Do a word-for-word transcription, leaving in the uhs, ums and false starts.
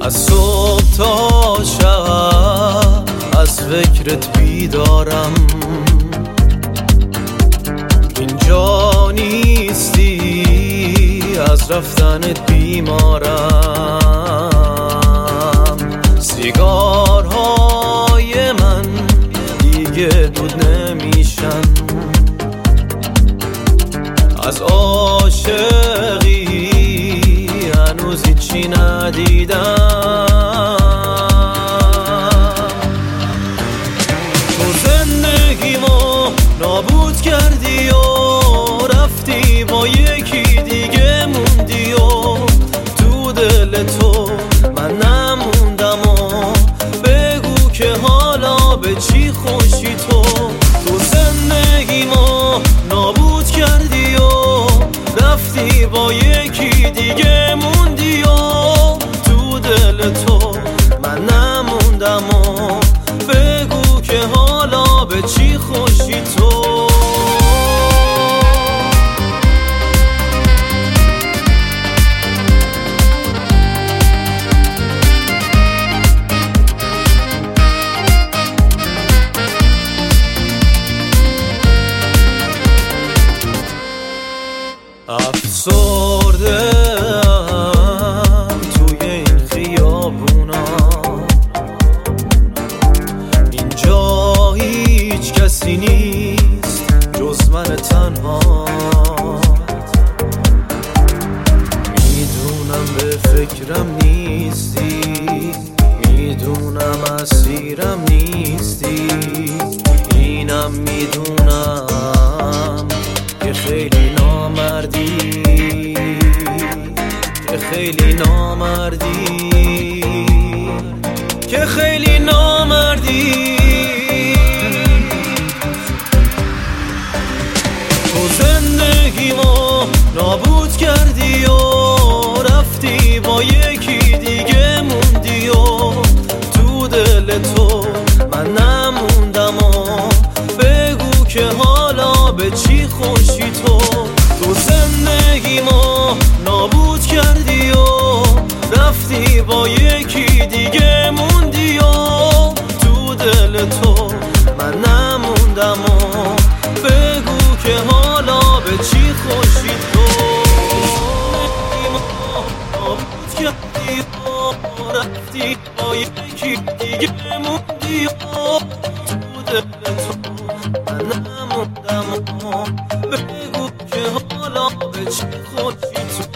از صبح تا شب از فکرت بیدارم، اینجا نیستی از رفتنت بیمارم. سیگارهای من دیگه دود نمیشن، از عاشقی هنوز هیچی ندیدم. تو زندگیمو نابود کردی و رفتی با یکی دیگه موندی و تو دل تو من نموندم و بگو که حالا به چی خوشی تو. تو زندگیمو نابود کردی و رفتی با یکی دیگه موندی و تو دل تو من نموندم و بگو که حالا به چی خوشی تو. افسرده ام توی این خیابونا، اینجا هیچ کسی نیست جز من تنها. میدونم به فکرم نیستی، میدونم اسیرم نیستی، اینم میدونم که خیلی نامردی، که خیلی نامردی، که خیلی نامردی. تو زندگیمو نابود کردی و رفتی با یکی دیگه موندی و تو دل تو من نموندم و بگو که حالا به چی خوشی تو. تو زندگیمو نابود کردی و رفتی با یکی دیگه موندی و تو دل تو من نموندم و بگو که حالا به چی خوشی تو. نابود کردی و رفتی با یکی دیگه موندی و تو دل تو من نموندم و بگو که حالا به چی خوشی تو.